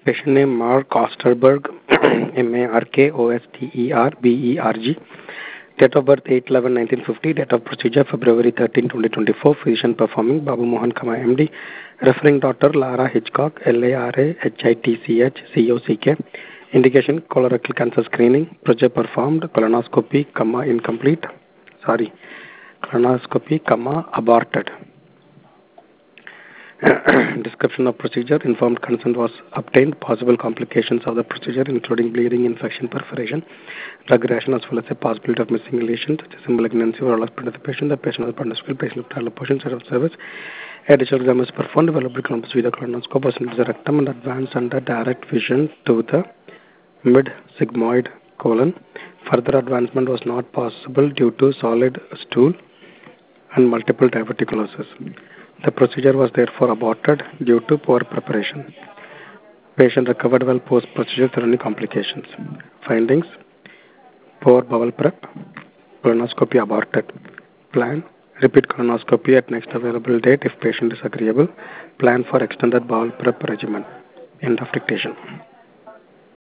Patient name Mark Osterberg, Markosterberg. Date of birth 8/11/1950. Date of procedure February 13, 2024. Physician performing Babu Mohan Kama MD. Referring doctor Lara Hitchcock, LARAHITCH Indication colorectal cancer screening. Procedure performed. Colonoscopy, incomplete. Colonoscopy, aborted. Description of procedure. Informed consent was obtained. Possible complications of the procedure including bleeding, infection, perforation, drug reaction, as well as a possibility of missing lesions such as malignancy or loss of the patient. The patient was participated, patient of trial portion, set of service. Additional exam was performed. Developed columbus with the colonoscope was into the rectum and advanced under direct vision to the mid-sigmoid colon. Further advancement was not possible due to solid stool and multiple diverticulosis. The procedure was therefore aborted due to poor preparation. Patient recovered well post-procedure without any complications. Findings: poor bowel prep, colonoscopy aborted. Plan: repeat colonoscopy at next available date if patient is agreeable. Plan for extended bowel prep regimen. End of dictation.